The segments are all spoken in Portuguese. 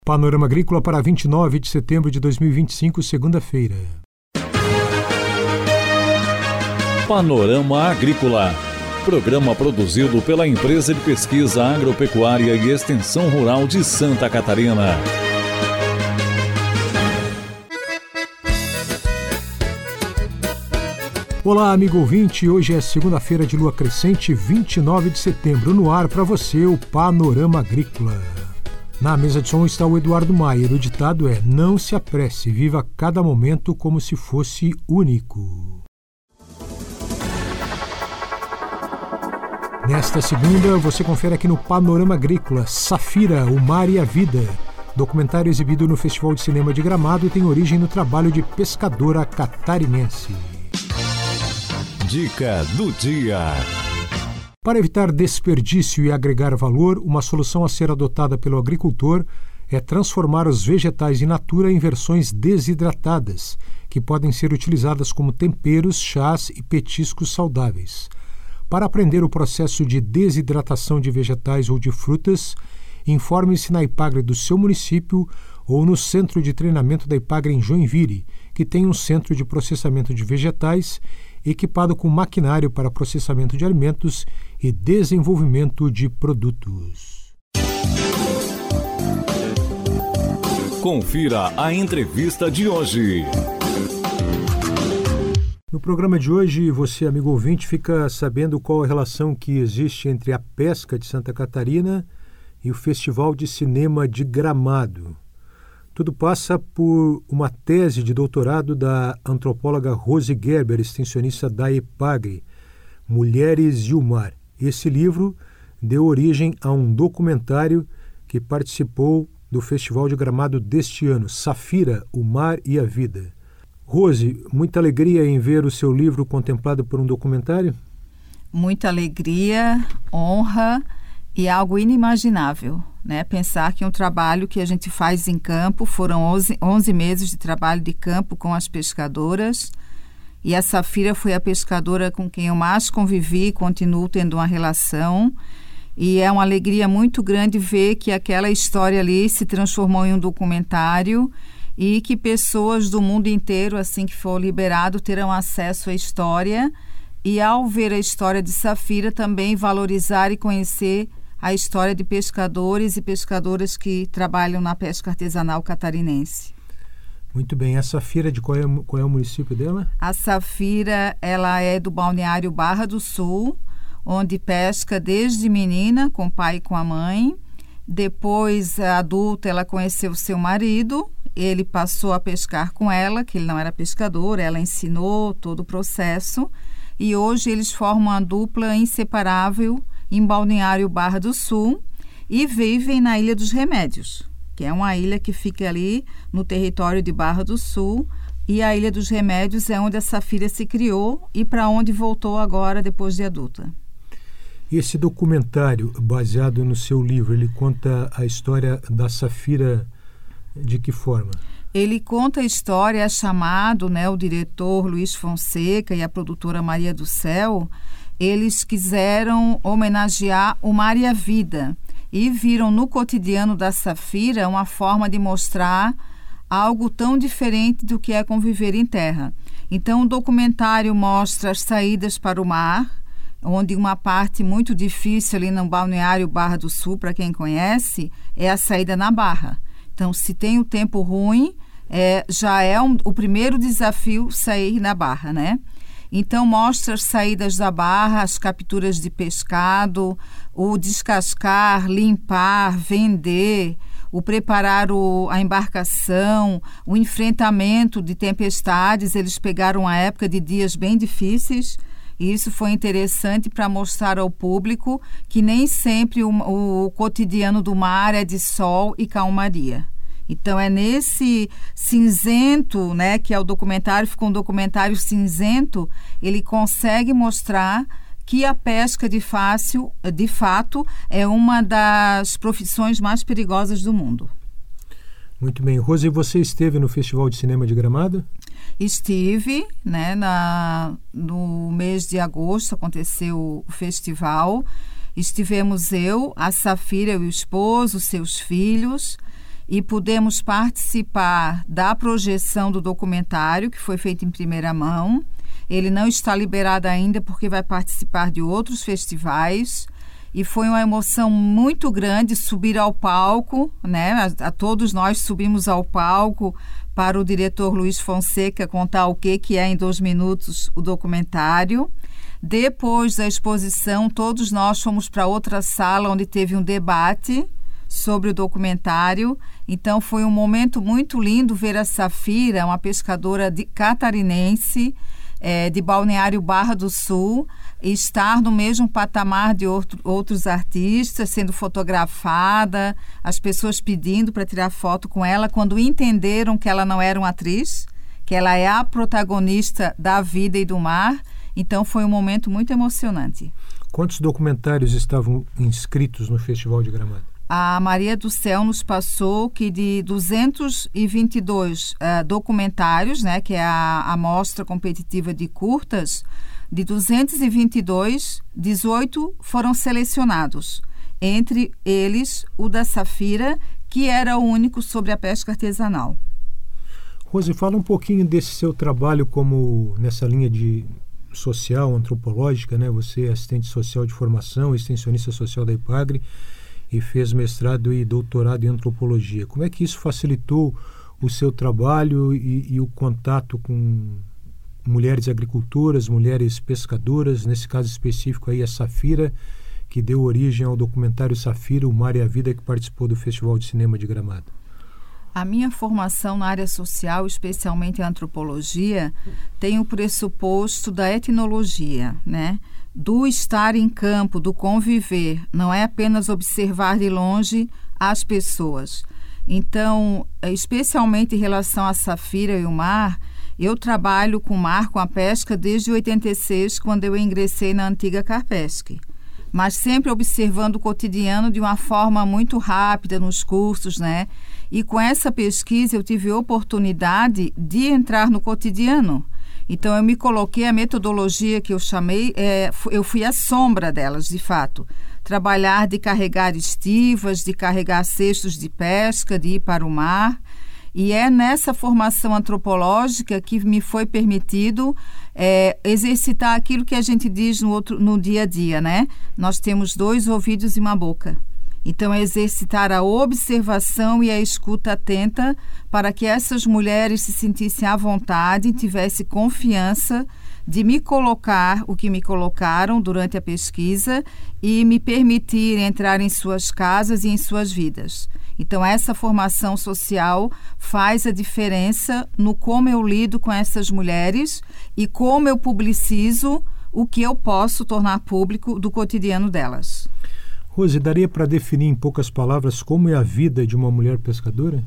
Panorama Agrícola para 29 de setembro de 2025, segunda-feira. Panorama Agrícola. Programa produzido pela Empresa de Pesquisa Agropecuária e Extensão Rural de Santa Catarina. Olá, amigo ouvinte. Hoje é segunda-feira de lua crescente, 29 de setembro. No ar para você o Panorama Agrícola. Na mesa de som está o Eduardo Maier. O ditado é: não se apresse, viva cada momento como se fosse único. Nesta segunda, você confere aqui no Panorama Agrícola Safira, o Mar e a Vida. Documentário exibido no Festival de Cinema de Gramado tem origem no trabalho de pescadora catarinense. Dica do dia. Para evitar desperdício e agregar valor, uma solução a ser adotada pelo agricultor é transformar os vegetais in natura em versões desidratadas, que podem ser utilizadas como temperos, chás e petiscos saudáveis. Para aprender o processo de desidratação de vegetais ou de frutas, informe-se na Ipagre do seu município ou no Centro de Treinamento da Ipagre em Joinville, que tem um centro de processamento de vegetais equipado com maquinário para processamento de alimentos e desenvolvimento de produtos. Confira a entrevista de hoje. No programa de hoje, você, amigo ouvinte, fica sabendo qual a relação que existe entre a pesca de Santa Catarina e o Festival de Cinema de Gramado. Tudo passa por uma tese de doutorado da antropóloga Rose Gerber, extensionista da Ipagre, Mulheres e o Mar. Esse livro deu origem a um documentário que participou do Festival de Gramado deste ano, Safira, o Mar e a Vida. Rose, muita alegria em ver o seu livro contemplado por um documentário? Muita alegria, honra e algo inimaginável, né? Pensar que um trabalho que a gente faz em campo, foram 11 meses de trabalho de campo com as pescadoras, e a Safira foi a pescadora com quem eu mais convivi e continuo tendo uma relação, e é uma alegria muito grande ver que aquela história ali se transformou em um documentário e que pessoas do mundo inteiro, assim que for liberado, terão acesso à história, e ao ver a história de Safira também valorizar e conhecer a história de pescadores e pescadoras que trabalham na pesca artesanal catarinense. Muito bem. A Safira, de qual é o município dela? A Safira, ela é do balneário Barra do Sul, onde pesca desde menina, com o pai e com a mãe. Depois, adulta, ela conheceu seu marido, ele passou a pescar com ela, que ele não era pescador, ela ensinou todo o processo, e hoje eles formam uma dupla inseparável em Balneário Barra do Sul e vivem na Ilha dos Remédios, que é uma ilha que fica ali no território de Barra do Sul, e a Ilha dos Remédios é onde a Safira se criou e para onde voltou agora depois de adulta. E esse documentário, baseado no seu livro, ele conta a história da Safira de que forma? Ele conta a história, é chamado, né, o diretor Luiz Fonseca e a produtora Maria do Céu. Eles quiseram homenagear o mar e a vida e viram no cotidiano da Safira uma forma de mostrar algo tão diferente do que é conviver em terra. Então, o documentário mostra as saídas para o mar, onde uma parte muito difícil ali no balneário Barra do Sul, para quem conhece, é a saída na Barra. Então, se tem o tempo ruim, já é o primeiro desafio sair na Barra, né? Então, mostra as saídas da barra, as capturas de pescado, o descascar, limpar, vender, o preparar a embarcação, o enfrentamento de tempestades. Eles pegaram a época de dias bem difíceis, e isso foi interessante para mostrar ao público que nem sempre o cotidiano do mar é de sol e calmaria. Então, é nesse cinzento, né, que é o documentário, ficou um documentário cinzento, ele consegue mostrar que a pesca de fato é uma das profissões mais perigosas do mundo. Muito bem. Rose, você esteve no Festival de Cinema de Gramado? Estive, né, no mês de agosto aconteceu o festival. Estivemos eu, a Safira e o esposo, seus filhos, e pudemos participar da projeção do documentário, que foi feito em primeira mão. Ele não está liberado ainda porque vai participar de outros festivais. E foi uma emoção muito grande subir ao palco, né? A todos nós subimos ao palco para o diretor Luiz Fonseca contar o que é em 2 minutos o documentário. Depois da exposição, todos nós fomos para outra sala onde teve um debate sobre o documentário. Então foi um momento muito lindo ver a Safira, uma pescadora catarinense, de Balneário Barra do Sul, estar no mesmo patamar de outros artistas, sendo fotografada, as pessoas pedindo para tirar foto com ela, quando entenderam que ela não era uma atriz, que ela é a protagonista da vida e do mar. Então foi um momento muito emocionante. Quantos documentários estavam inscritos no Festival de Gramado? A Maria do Céu nos passou que de 222 documentários, né, que é a mostra competitiva de curtas, de 222, 18 foram selecionados. Entre eles, o da Safira, que era o único sobre a pesca artesanal. Rose, fala um pouquinho desse seu trabalho como nessa linha de social, antropológica, né? Você é assistente social de formação, extensionista social da IPAGRE, e fez mestrado e doutorado em antropologia. Como é que isso facilitou o seu trabalho e o contato com mulheres agricultoras, mulheres pescadoras, nesse caso específico aí a Safira, que deu origem ao documentário Safira, o Mar e a Vida, que participou do Festival de Cinema de Gramado? A minha formação na área social, especialmente a antropologia, tem o pressuposto da etnologia, né? Do estar em campo, do conviver, não é apenas observar de longe as pessoas. Então, especialmente em relação à Safira e o mar, eu trabalho com o mar, com a pesca, desde 86, quando eu ingressei na antiga Carpesc. Mas sempre observando o cotidiano de uma forma muito rápida nos cursos, né? E com essa pesquisa eu tive a oportunidade de entrar no cotidiano. Então, eu me coloquei, a metodologia que eu chamei, eu fui à sombra delas, de fato. Trabalhar de carregar estivas, de carregar cestos de pesca, de ir para o mar. E é nessa formação antropológica que me foi permitido exercitar aquilo que a gente diz no dia a dia, né? Nós temos 2 ouvidos e uma boca. Então, exercitar a observação e a escuta atenta para que essas mulheres se sentissem à vontade e tivessem confiança de me colocar o que me colocaram durante a pesquisa e me permitir entrar em suas casas e em suas vidas. Então, essa formação social faz a diferença no como eu lido com essas mulheres e como eu publicizo o que eu posso tornar público do cotidiano delas. Rose, daria para definir em poucas palavras como é a vida de uma mulher pescadora?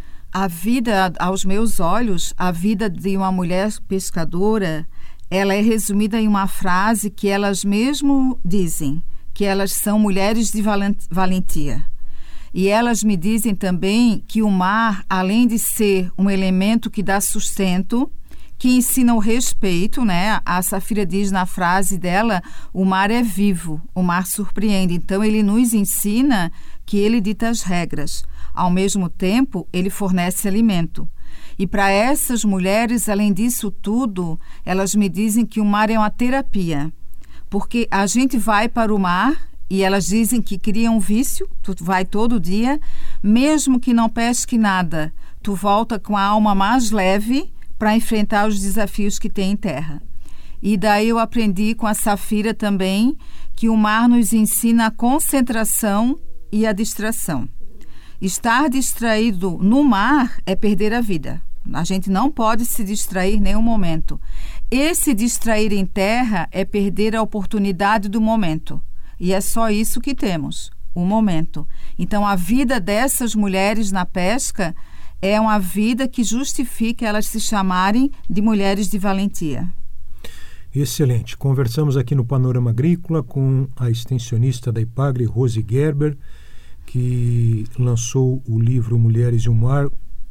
A vida, aos meus olhos, a vida de uma mulher pescadora, ela é resumida em uma frase que elas mesmo dizem, que elas são mulheres de valentia. E elas me dizem também que o mar, além de ser um elemento que dá sustento, que ensina o respeito, né? A Safira diz na frase dela, o mar é vivo, o mar surpreende. Então, ele nos ensina que ele dita as regras. Ao mesmo tempo, ele fornece alimento. E para essas mulheres, além disso tudo, elas me dizem que o mar é uma terapia. Porque a gente vai para o mar e elas dizem que cria um vício, tu vai todo dia, mesmo que não pesque nada, tu volta com a alma mais leve para enfrentar os desafios que tem em terra. E daí eu aprendi com a Safira também que o mar nos ensina a concentração e a distração. Estar distraído no mar é perder a vida. A gente não pode se distrair em nenhum momento. E se distrair em terra é perder a oportunidade do momento. E é só isso que temos, o momento. Então, a vida dessas mulheres na pesca é uma vida que justifica elas se chamarem de mulheres de valentia. Excelente. Conversamos aqui no Panorama Agrícola com a extensionista da IPAGRE, Rose Gerber, que lançou o livro Mulheres e o Mar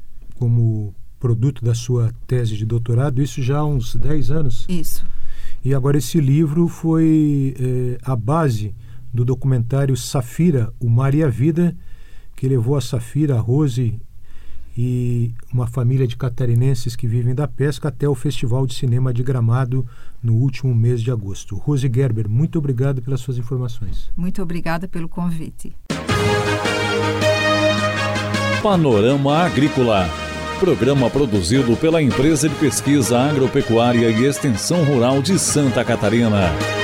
como produto da sua tese de doutorado, isso já há uns 10 anos. Isso. E agora esse livro foi a base do documentário Safira, o Mar e a Vida, que levou a Safira, a Rose e uma família de catarinenses que vivem da pesca até o Festival de Cinema de Gramado no último mês de agosto. Rose Gerber, muito obrigado pelas suas informações. Muito obrigada pelo convite. Panorama Agrícola. Programa produzido pela Empresa de Pesquisa Agropecuária e Extensão Rural de Santa Catarina.